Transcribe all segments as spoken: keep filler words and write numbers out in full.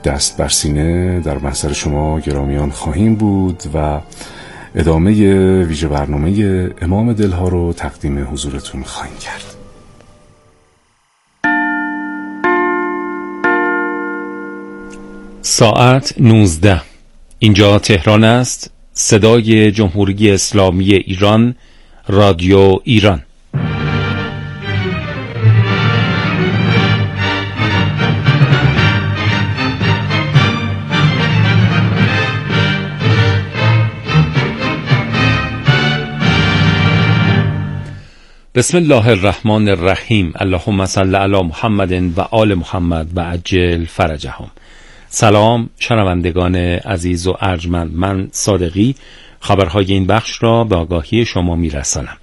دست بر سینه در محضر شما گرامیان خواهیم بود و ادامه ویژه برنامه امام دلها رو تقدیم حضورتون خواهیم کرد. ساعت نوزده. اینجا تهران است. صدای جمهوری اسلامی ایران، رادیو ایران. بسم الله الرحمن الرحیم. اللهم صل علی محمد و آل محمد و عجل فرجهم. سلام شنوندگان عزیز و ارجمند، من صادقی خبرهای این بخش را به آگاهی شما میرسانم.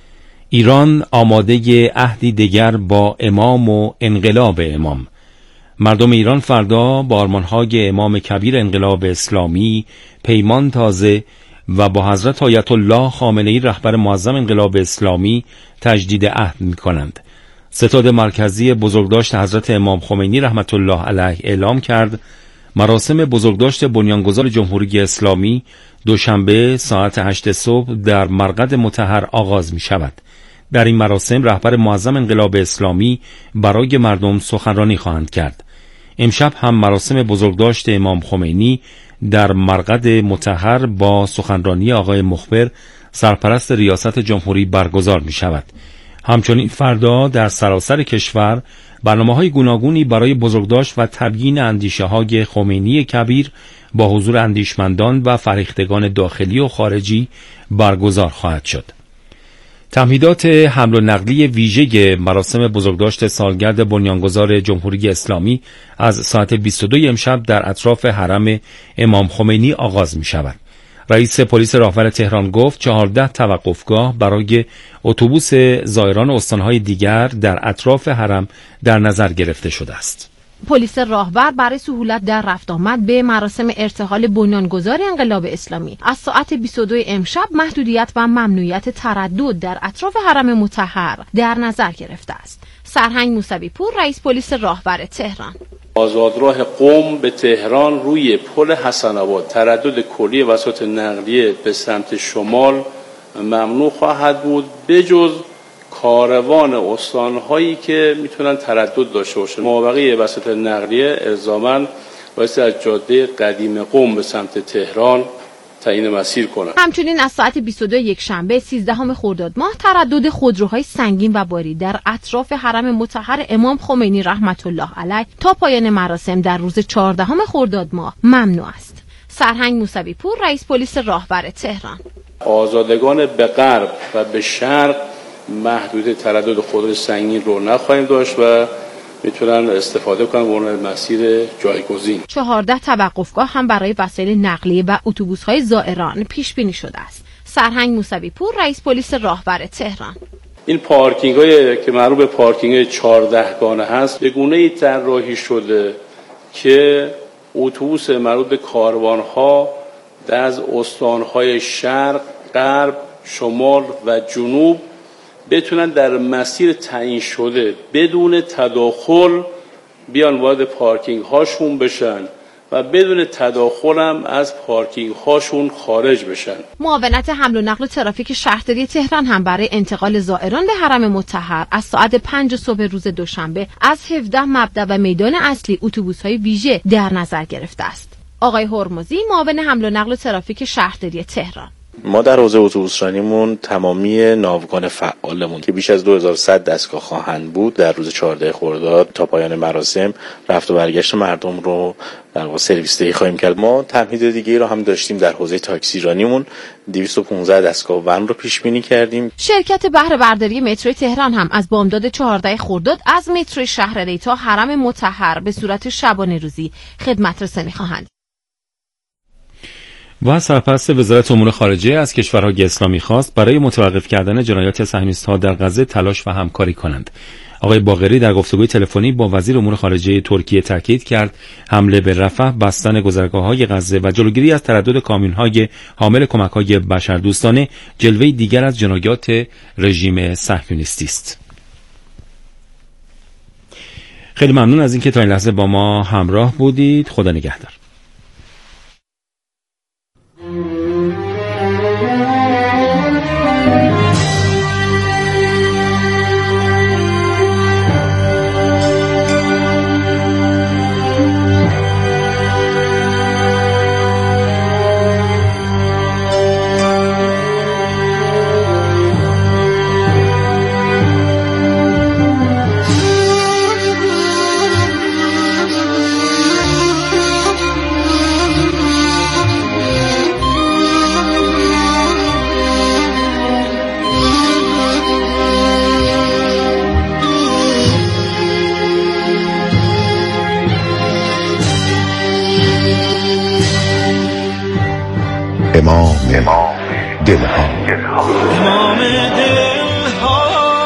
ایران آماده عهدی دیگر با امام و انقلاب امام. مردم ایران فردا با آرمانهای امام کبیر انقلاب اسلامی پیمان تازه و با حضرت آیت الله خامنه‌ای رهبر معظم انقلاب اسلامی تجدید عهد می‌کنند. ستاد مرکزی بزرگداشت حضرت امام خمینی رحمت الله علیه اعلام کرد مراسم بزرگداشت بنیانگذار جمهوری اسلامی دوشنبه ساعت هشت صبح در مرقد مطهر آغاز می شود. در این مراسم رهبر معظم انقلاب اسلامی برای مردم سخنرانی خواهند کرد. امشب هم مراسم بزرگداشت امام خمینی در مرقد مطهر با سخنرانی آقای مخبر سرپرست ریاست جمهوری برگزار می شود. همچنین فردا در سراسر کشور برنامه‌های گوناگونی برای بزرگداشت و تبیین اندیشه‌های خمینی کبیر با حضور اندیشمندان و فرهیختگان داخلی و خارجی برگزار خواهد شد. تمهیدات حمل و نقلی ویژه مراسم بزرگداشت سالگرد بنیانگذار جمهوری اسلامی از ساعت بیست و دو امشب در اطراف حرم امام خمینی آغاز می شود. رئیس پلیس راهور تهران گفت چهارده توقفگاه برای اتوبوس زائران استانهای دیگر در اطراف حرم در نظر گرفته شده است. پلیس راهور برای سهولت در رفت آمد به مراسم ارتحال بنیانگذار انقلاب اسلامی از ساعت بیست و دو امشب محدودیت و ممنوعیت تردد در اطراف حرم مطهر در نظر گرفته است. سرهنگ موسوی پور، رئیس پلیس راهور تهران: آزادراه قم به تهران روی پل حسن آباد تردد کلی وسایط نقلیه به سمت شمال ممنوع خواهد بود بجز کاروان استانهایی که میتونن تردد داشته باشن. مابقی وسایط نقلیه الزاماً باید از جاده قدیم قم به سمت تهران تعیین مسیر کنند. همچنین از ساعت بیست و دو یکشنبه سیزدهم خرداد ماه تردد خودروهای سنگین و باری در اطراف حرم مطهر امام خمینی رحمت الله علیه تا پایان مراسم در روز چهاردهم خرداد ماه ممنوع است. سرهنگ موسوی پور، رئیس پلیس راهور تهران: آزادگان به غرب و به شرق محدود تردد خودروی سنگین رو نخواهیم داشت و میتونن استفاده کنن به عنوان مسیر جایگزین. چهارده توقفگاه هم برای وسایل نقلیه و اتوبوس‌های زائران پیش بینی شده است. سرهنگ موسوی پور، رئیس پلیس راهور تهران: این پارکینگ‌های که معروف به پارکینگ چهارده گانه هست به گونه‌ای طراحی شده که اتوبوس مربوط به کاروان‌ها از استان‌های شرق، غرب، شمال و جنوب بتونن در مسیر تعیین شده بدون تداخل بیان وارد پارکینگ هاشون بشن و بدون تداخل هم از پارکینگ هاشون خارج بشن. معاونت حمل و نقل و ترافیک شهرداری تهران هم برای انتقال زائران به حرم مطهر از ساعت پنج صبح روز دوشنبه از هفده مبدا و میدان اصلی اتوبوس‌های ویژه در نظر گرفته است. آقای هرمزی، معاون حمل و نقل و ترافیک شهرداری تهران: ما در حوزه اتوبوسرانیمون تمامی ناوگان فعالمون که بیش از دو هزار و صد دستگاه خواهند بود در روز چهارده خرداد تا پایان مراسم رفت و برگشت مردم رو در واقع سرویس دهی خواهیم کرد. ما تمهید دیگه رو هم داشتیم در حوزه تاکسی رانیمون دویست و پانزده دستگاه ون رو پیش بینی کردیم. شرکت بهره برداری مترو تهران هم از بامداد چهارده خرداد از مترو شهرری تا حرم مطهر به صورت شبانه روزی خدمت رسانی خواهند. و سرپرست وزارت امور خارجه از کشورهای اسلامی خواست برای متوقف کردن جنایات صهیونیست‌ها در غزه تلاش و همکاری کنند. آقای باقری در گفتگوی تلفنی با وزیر امور خارجه ترکیه تاکید کرد حمله به رفح، بستن گذرگاه‌های غزه و جلوگیری از تردد کامیون‌های حامل کمک‌های بشردوستانه جلوه‌ای دیگر از جنایات رژیم صهیونیستی است. خیلی ممنون از اینکه تا این لحظه با ما همراه بودید. خدا نگهدار. امام دلها امام دلها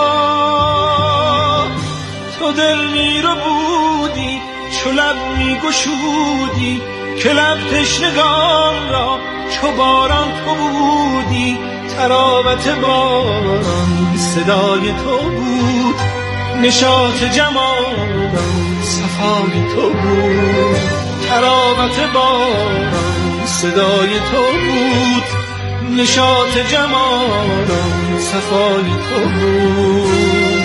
تو دل می رو بودی چو لب می گشودی که لب تشنگان را چو باران تو بودی تراوت باران صدای تو بود نشاط جمالان صفای تو بود تراوت باران صدای تو بود نشاط جمالان صفای تو بود.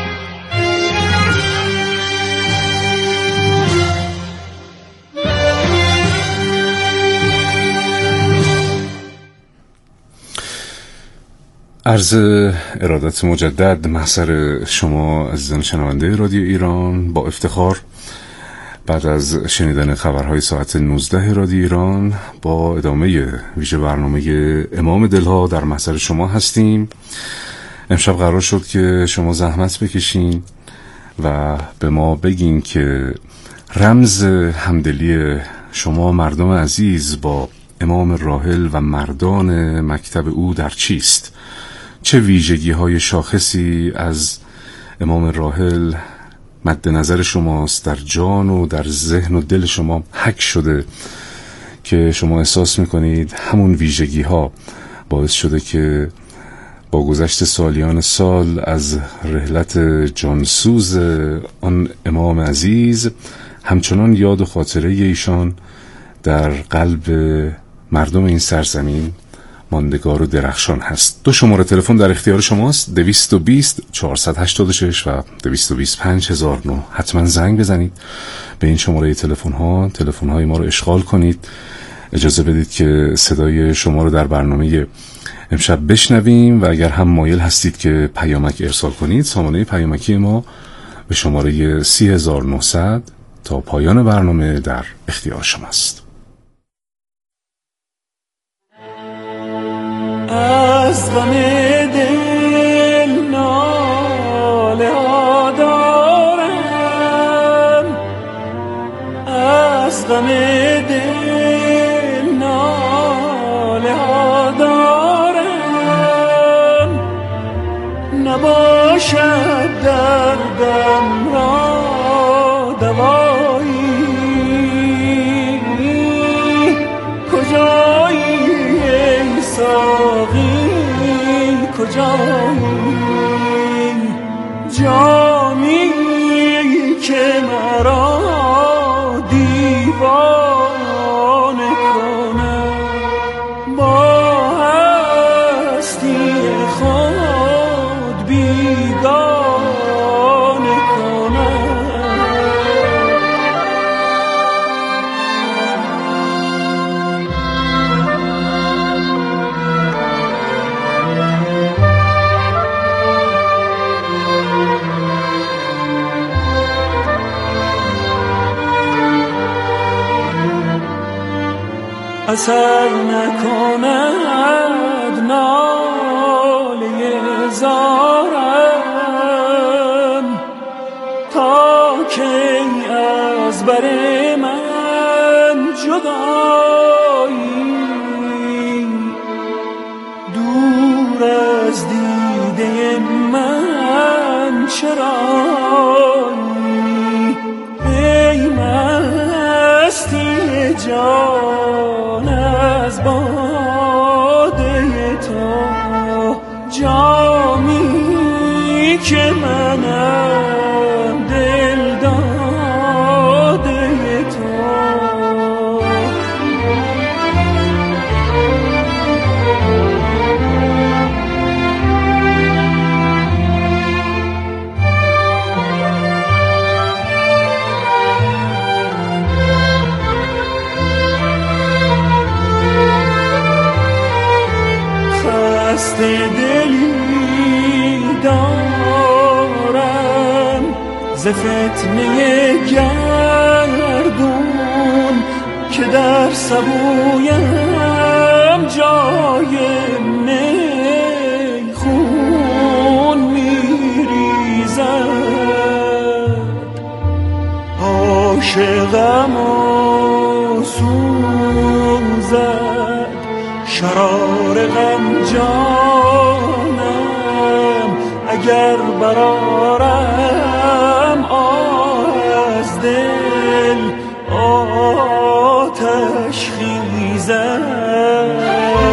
عرض ارادت مجدد محضر شما عزیزان شنونده رادیو ایران. با افتخار بعد از شنیدن خبرهای ساعت نوزده رادیو ایران با ادامه ویژه برنامه امام دلها در محضر شما هستیم. امشب قرار شد که شما زحمت بکشین و به ما بگین که رمز همدلی شما مردم عزیز با امام راحل و مردان مکتب او در چیست؟ چه ویژگی های شاخصی از امام راحل مد نظر شماست، در جان و در ذهن و دل شما حک شده که شما احساس میکنید همون ویژگی ها باعث شده که با گذشت سالیان سال از رحلت جانسوز آن امام عزیز همچنان یاد و خاطره ایشان در قلب مردم این سرزمین ماندگار و درخشان هست. دو شماره تلفن در اختیار شماست، دویست و بیست چهارصد و هشتاد و شش و دویست و بیست پنج هزار و نه. حتما زنگ بزنید به این شماره تلفن ها، تلفن های ما رو اشغال کنید. اجازه بدید که صدای شما رو در برنامه امشب بشنویم و اگر هم مایل هستید که پیامک ارسال کنید، سامانه پیامکی ما به شماره سی هزار و نهصد تا پایان برنامه در اختیار شماست. از غم دل ناله ها دارم، از غم دل ناله ها دارم، نباشد دردم را دوایی، کجایی ای ساقی کجایی، جامی که مرا دیوانه کنم، با هستی خود بیگانه کنم. اثر نکند ناله زارم، تا که از بر من جدایی، دور از دیده من چرایی، ای مستی جان از باده تو، جامی که منم دل دارم. دلی دارم ز فتنه گردون که در سبویم جای میخون میریزد. عاشقم آسوزد شرار غم جانم اگر برارم از دل آتش خیزد.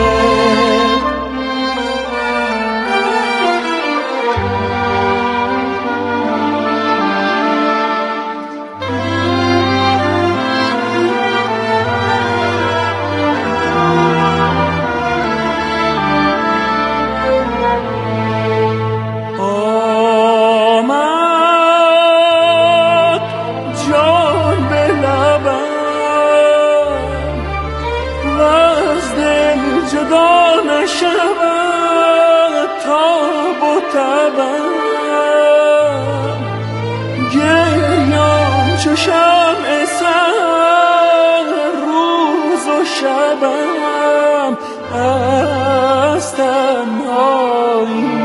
شمع سر روز و شبم از تنهایی.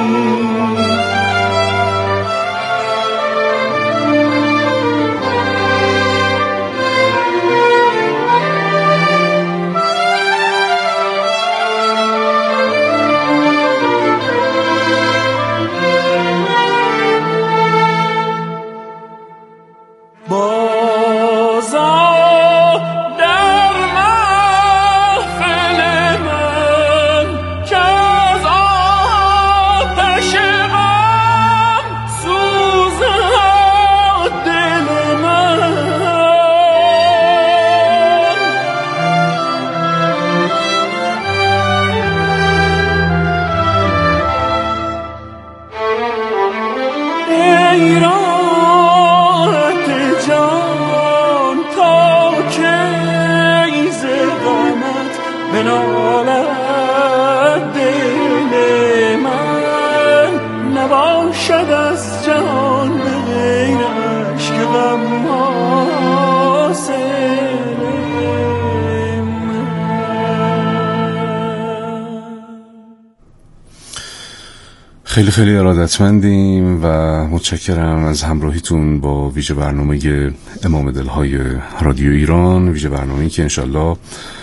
خیلی خیلی ارادتمندیم و متشکرم از همراهیتون با ویژه برنامه امام دلهای رادیو ایران، ویژه برنامه‌ای که انشالله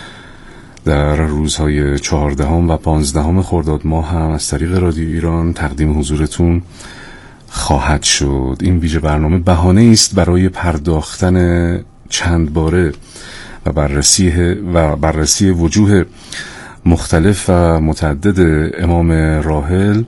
در روزهای چهاردهم و پانزدهم خرداد ماه هم از طریق رادیو ایران تقدیم حضورتون خواهد شد. این ویژه برنامه بهانه است برای پرداختن چند باره و بررسی و بررسی وجوه مختلف و متعدد امام راحل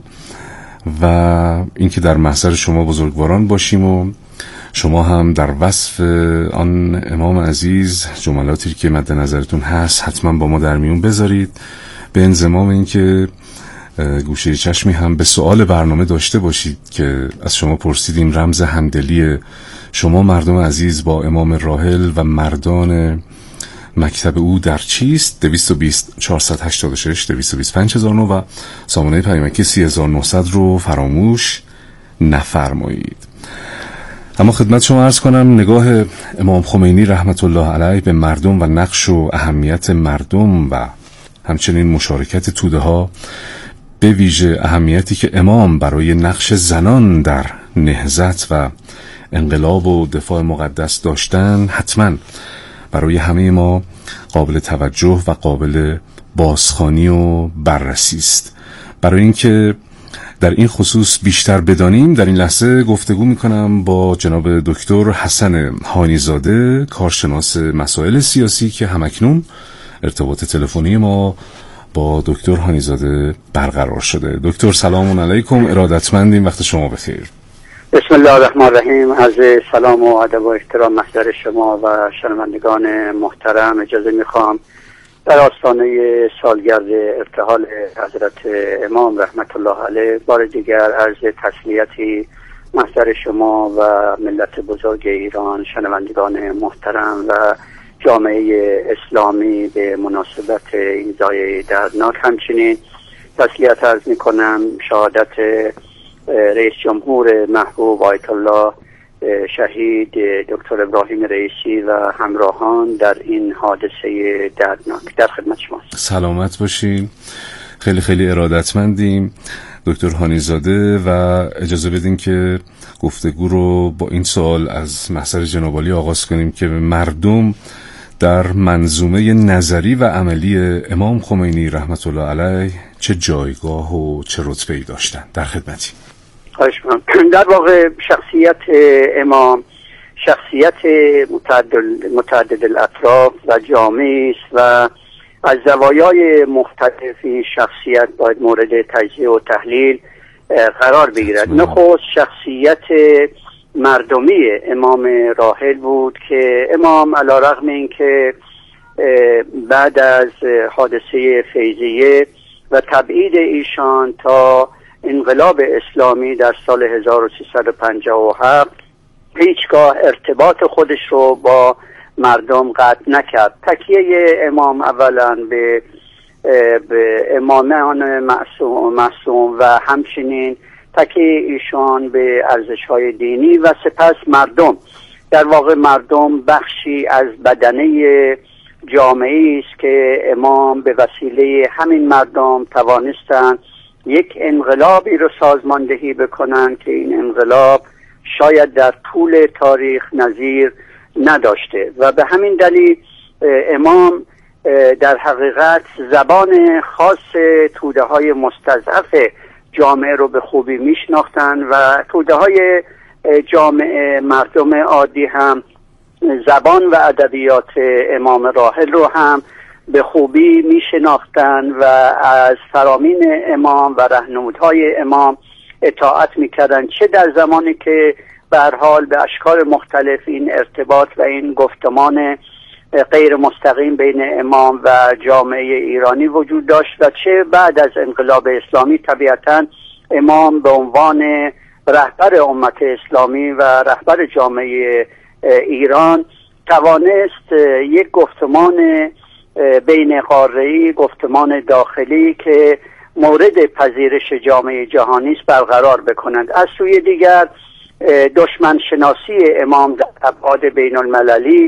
و اینکه در محضر شما بزرگواران باشیم و شما هم در وصف آن امام عزیز جملاتی که مد نظرتون هست حتما با ما در میون بذارید، به انضمام اینکه گوشه چشمی هم به سوال برنامه داشته باشید که از شما پرسیدیم رمز همدلی شما مردم عزیز با امام راحل و مردان مکتب او در چیست؟ دویست و بیست چهارصد و هشتاد و شش دویست و بیست پنج هزار و نه و سامانه پیامکی سی هزار و نهصد رو فراموش نفرمایید. اما خدمت شما عرض کنم نگاه امام خمینی رحمت الله علیه به مردم و نقش و اهمیت مردم و همچنین مشارکت توده ها، به ویژه اهمیتی که امام برای نقش زنان در نهضت و انقلاب و دفاع مقدس داشتن، حتما برای همه ما قابل توجه و قابل بازخوانی و بررسی است. برای اینکه در این خصوص بیشتر بدانیم، در این لحظه گفتگو میکنم با جناب دکتر حسن هانیزاده، کارشناس مسائل سیاسی که همکنون ارتباط تلفنی ما با دکتر هانیزاده برقرار شده. دکتر سلام علیکم، ارادتمندیم، وقت شما بخیر. بسم الله الرحمن الرحیم. از سلام و ادب و احترام محضر شما و شنوندگان محترم اجازه میخوام در آستانه سالگرد ارتحال حضرت امام رحمت الله علیه بار دیگر عرض تسلیتی محضر شما و ملت بزرگ ایران، شنوندگان محترم و جامعه اسلامی به مناسبت این زایه دردناک، همچنین تسلیت عرض می کنم. شهادت رئیس جمهور محبوب آیت الله شهید دکتر ابراهیم رئیسی و همراهان در این حادثه دردناک. در خدمت شماست. سلامت باشیم. خیلی خیلی ارادتمندیم دکتر هانیزاده و اجازه بدین که گفتگو رو با این سوال از محضر جناب عالی آغاز کنیم که مردم در منظومه نظری و عملی امام خمینی رحمت الله علیه چه جایگاه و چه رتبه‌ای داشتن؟ در خدمتی. خواهش می‌کنم. در واقع شخصیت امام شخصیت متعدد متعدد الاطراف و جامعی است و از زوایای مختلفی شخصیت باید مورد تجزیه و تحلیل قرار بگیرد. نخست شخصیت مردمی امام راحل بود که امام علی رغم این که بعد از حادثه فیضیه و تبعید ایشان تا انقلاب اسلامی در سال هزار و سیصد و پنجاه و هفت هیچگاه ارتباط خودش رو با مردم قطع نکرد. تکیه امام اولا به به امامان معصوم, معصوم و همچنین تکیه ایشان به ارزش‌های دینی و سپس مردم. در واقع مردم بخشی از بدنه جامعه است که امام به وسیله همین مردم توانستند یک انقلابی رو سازماندهی بکنن که این انقلاب شاید در طول تاریخ نظیر نداشته و به همین دلیل امام در حقیقت زبان خاص توده های مستضعف جامعه رو به خوبی میشناختن و توده های جامعه مردم عادی هم زبان و ادبیات امام راحل رو هم به خوبی میشناختن و از فرامین امام و راهنمودهای امام اطاعت میکردن، چه در زمانی که به هر حال به اشکال مختلف این ارتباط و این گفتمان غیر مستقیم بین امام و جامعه ایرانی وجود داشت و چه بعد از انقلاب اسلامی طبیعتاً امام به عنوان رهبر امت اسلامی و رهبر جامعه ایران توانست یک گفتمان بین قاره‌ای، گفتمان داخلی که مورد پذیرش جامعه جهانی است برقرار بکنند. از سوی دیگر دشمن شناسی امام در ابعاد بین المللی،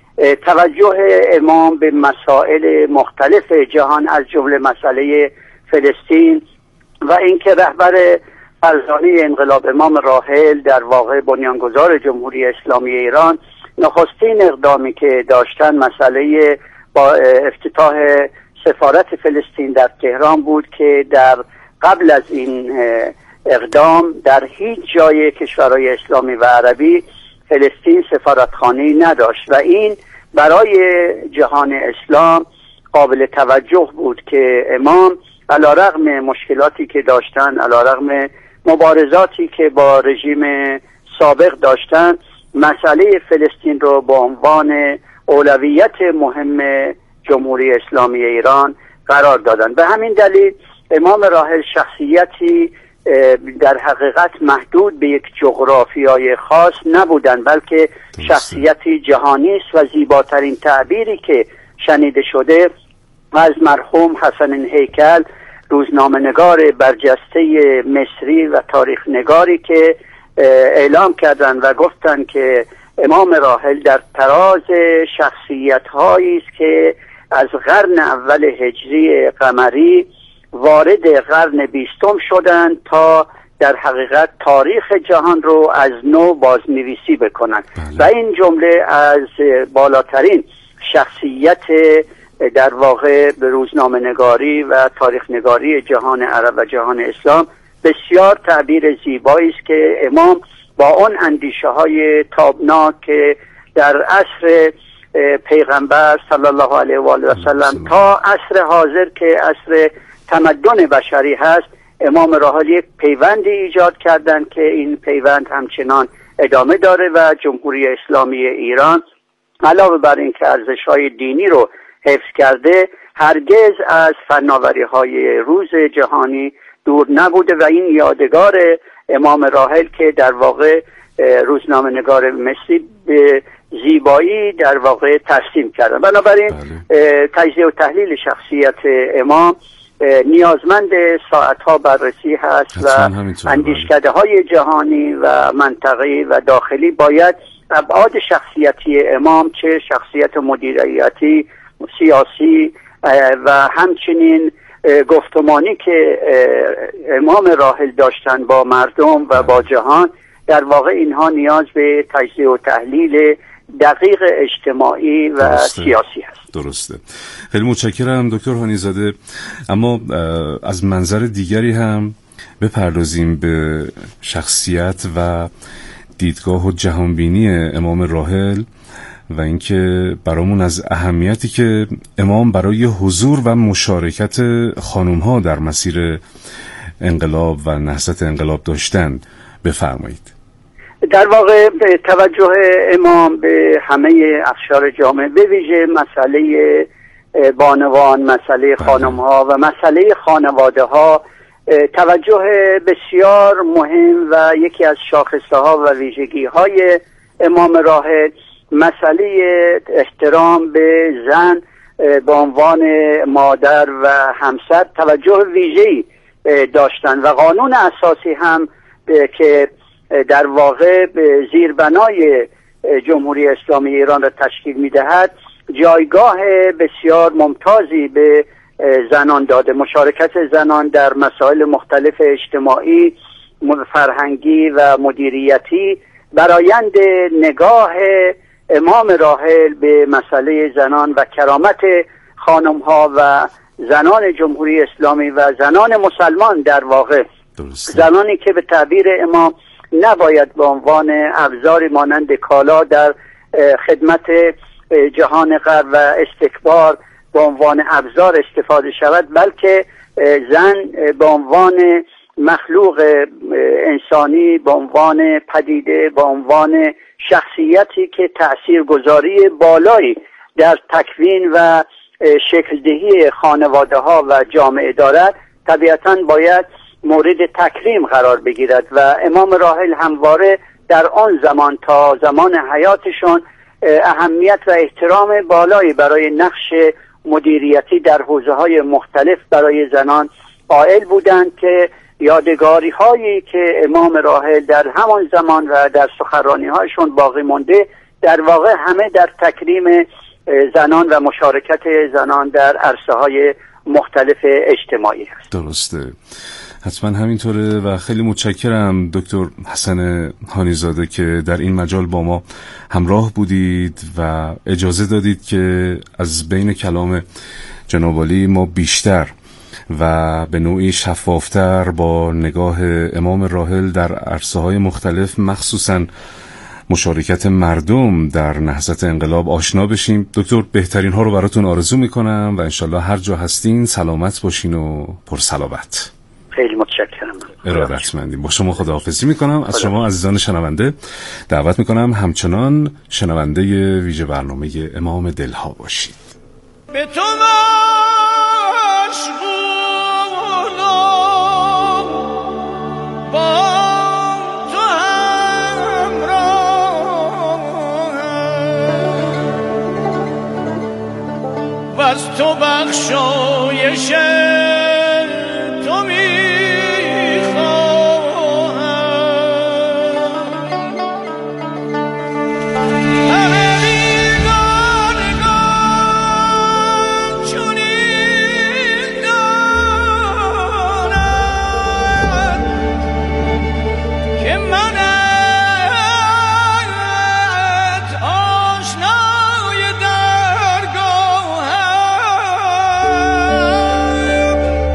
توجه امام به مسائل مختلف جهان از جمله مسئله فلسطین و اینکه رهبر فرزانه انقلاب امام راحل در واقع بنیانگذار جمهوری اسلامی ایران نخستین اقدامی که داشتن مسئله با افتتاح سفارت فلسطین در تهران بود که در قبل از این اقدام در هیچ جای کشورهای اسلامی و عربی فلسطین سفارتخانه‌ای نداشت و این برای جهان اسلام قابل توجه بود که امام علیرغم مشکلاتی که داشتن، علیرغم مبارزاتی که با رژیم سابق داشتن، مسئله فلسطین رو به عنوان اولویت مهم جمهوری اسلامی ایران قرار دادن. به همین دلیل امام راحل شخصیتی در حقیقت محدود به یک جغرافیای خاص نبودن، بلکه شخصیتی جهانی است و زیباترین تعبیری که شنیده شده از مرحوم حسن هیکل، روزنامه‌نگار برجسته مصری و تاریخ نگاری که اعلام کردند و گفتند که امام راحل در تراز شخصیت‌هایی است که از قرن اول هجری قمری وارد قرن بیستم شدند تا در حقیقت تاریخ جهان رو از نو بازنویسی بکنند و این جمله از بالاترین شخصیت در واقع به روزنامه نگاری و تاریخ نگاری جهان عرب و جهان اسلام بسیار تعبیر زیبایی است که امام با اون اندیشه های تابناک که در عصر پیغمبر صلی الله علیه و آله و سلم تا عصر حاضر که عصر تمدن بشری هست، امام راحل یک پیوندی ایجاد کردند که این پیوند همچنان ادامه داره و جمهوری اسلامی ایران علاوه بر این که ارزش‌های دینی رو حفظ کرده، هرگز از فناوری‌های روز جهانی دور نبوده و این یادگار امام راحل که در واقع روزنامه نگار مصری به زیبایی در واقع ترسیم کردن. بنابراین تجزیه و تحلیل شخصیت امام نیازمند ساعتها بررسی هست و اندیشکده های جهانی و منطقی و داخلی باید ابعاد شخصیتی امام، چه شخصیت مدیریتی، سیاسی و همچنین گفتمانی که امام راحل داشتن با مردم و با جهان، در واقع اینها نیاز به تجزیه و تحلیل دقیق اجتماعی و درسته. سیاسی هست. درسته. خیلی متشکرم دکتر هانی زاده. اما از منظر دیگری هم بپردازیم به شخصیت و دیدگاه و جهانبینی امام راحل و اینکه برامون از اهمیتی که امام برای حضور و مشارکت خانم‌ها در مسیر انقلاب و نهضت انقلاب داشتن بفرمایید. در واقع توجه امام به همه اقشار جامعه، به ویژه مسئله بانوان، مسئله خانم‌ها و مسئله خانواده‌ها، توجه بسیار مهم و یکی از شاخصه‌ها و ویژگی‌های امام راحل مسئله احترام به زن به عنوان مادر و همسر توجه ویژه‌ای داشتن و قانون اساسی هم که در واقع زیربنای جمهوری اسلامی ایران را تشکیل می‌دهد جایگاه بسیار ممتازی به زنان داده. مشارکت زنان در مسائل مختلف اجتماعی، فرهنگی و مدیریتی برآیند نگاه امام راحل به مسئله زنان و کرامت خانم‌ها و زنان جمهوری اسلامی و زنان مسلمان، در واقع درسته. زنانی که به تعبیر امام نباید به عنوان ابزاری مانند کالا در خدمت جهان غرب و استکبار به عنوان ابزار استفاده شود، بلکه زن به عنوان مخلوق انسانی، به عنوان پدیده، به عنوان شخصیتی که تاثیرگذاری بالایی در تکوین و شکلدهی خانواده ها و جامعه دارد، طبیعتاً باید مورد تکریم قرار بگیرد و امام راحل همواره در آن زمان تا زمان حیاتشون اهمیت و احترام بالایی برای نقش مدیریتی در حوزه‌های مختلف برای زنان قائل بودند که یادگاری هایی که امام راحل در همان زمان و در سخنرانی هایشون باقی مونده در واقع همه در تکریم زنان و مشارکت زنان در عرصه های مختلف اجتماعی هست. درسته، حتما همینطوره و خیلی متشکرم دکتر حسن هانی زاده که در این مجال با ما همراه بودید و اجازه دادید که از بین کلام جناب عالی ما بیشتر و به نوعی شفافتر با نگاه امام راحل در عرصه‌های مختلف، مخصوصاً مشارکت مردم در نهضت انقلاب آشنا بشیم. دکتر بهترین ها رو براتون آرزو میکنم و انشالله هر جا هستین سلامت باشین و پرصلابت. خیلی متشکرم. ارادتمندیم. با شما خداحافظی میکنم. از شما عزیزان شنونده دعوت میکنم همچنان شنونده ویژه برنامه امام دلها باشید. به تو از تو بخشایش تو میخواهم، همه بیگانگان چنین دانند که منت آشنای درگاه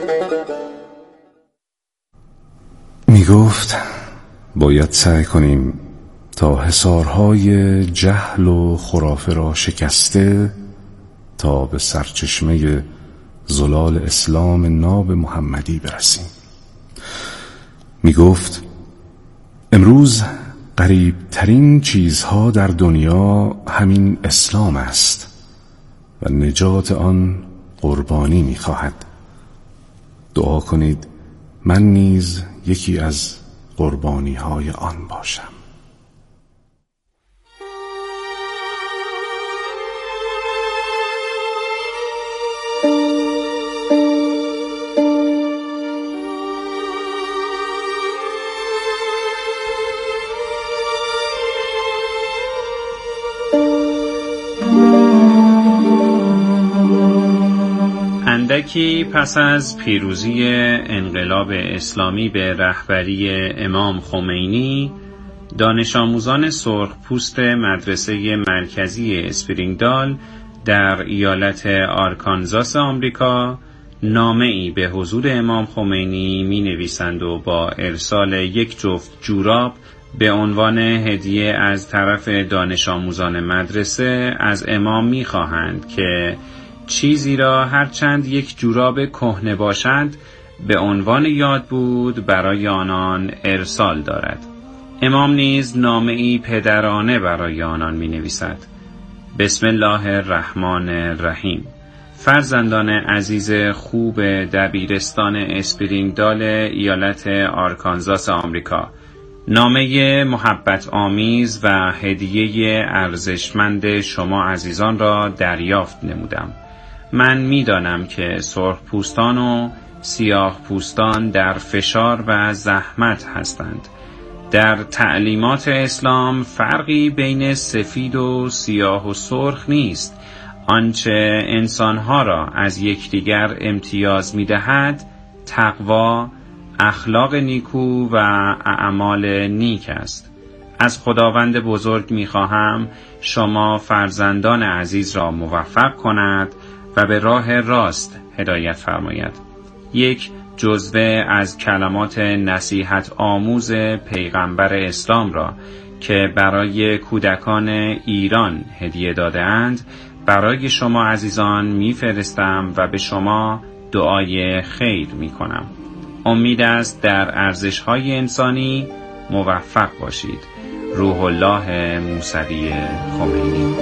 می گفت باید سعی کنیم تا حصارهای جهل و خرافه را شکسته تا به سرچشمه زلال اسلام ناب محمدی برسیم. می گفت امروز قریب ترین چیزها در دنیا همین اسلام است و نجات آن قربانی می خواهد. دعا کنید من نیز یکی از قربانی های آن باشم. اندکی پس از پیروزی انقلاب اسلامی به رهبری امام خمینی، دانش آموزان سرخپوست مدرسه مرکزی اسپرینگدال در ایالت آرکانزاس آمریکا نامه‌ای به حضور امام خمینی می نویسند و با ارسال یک جفت جوراب به عنوان هدیه از طرف دانش آموزان مدرسه از امام می خواهند که چیزی را هرچند یک جوراب کهنه باشد به عنوان یاد بود برای آنان ارسال دارد. امام نیز نامه‌ای پدرانه برای آنان می نویسد. بسم الله الرحمن الرحیم. فرزندان عزیز خوب دبیرستان اسپرینگدال ایالت آرکانزاس آمریکا، نامه محبت آمیز و هدیه ارزشمند شما عزیزان را دریافت نمودم. من می‌دانم که سرخ پوستان و سیاه پوستان در فشار و زحمت هستند. در تعلیمات اسلام فرقی بین سفید و سیاه و سرخ نیست. آنچه انسانها را از یکدیگر امتیاز می‌دهد تقوا، اخلاق نیکو و اعمال نیک است. از خداوند بزرگ می‌خواهم شما فرزندان عزیز را موفق کند و به راه راست هدایت فرماید. یک جزوه از کلمات نصیحت آموز پیغمبر اسلام را که برای کودکان ایران هدیه داده‌اند برای شما عزیزان می‌فرستم و به شما دعای خیر می‌کنم. امید است در ارزش‌های انسانی موفق باشید. روح الله موسوی خمینی.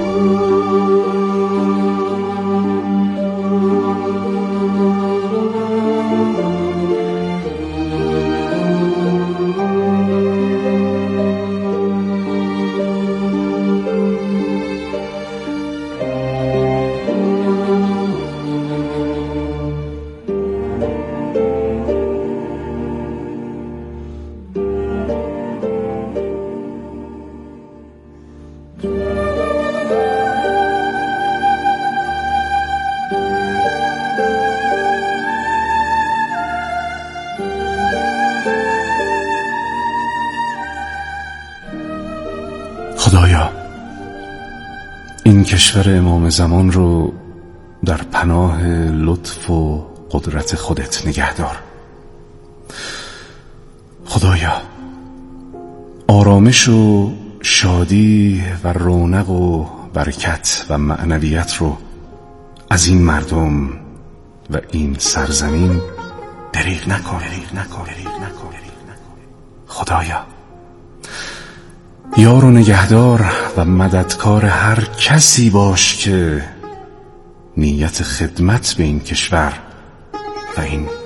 خدایا این کشور امام زمان رو در پناه لطف و قدرت خودت نگه دار. خدایا آرامش و شادی و رونق و برکت و معنویت رو از این مردم و این سرزمین دریغ نکن. خدایا یار و نگهدار و مددکار هر کسی باش که نیت خدمت به این کشور و این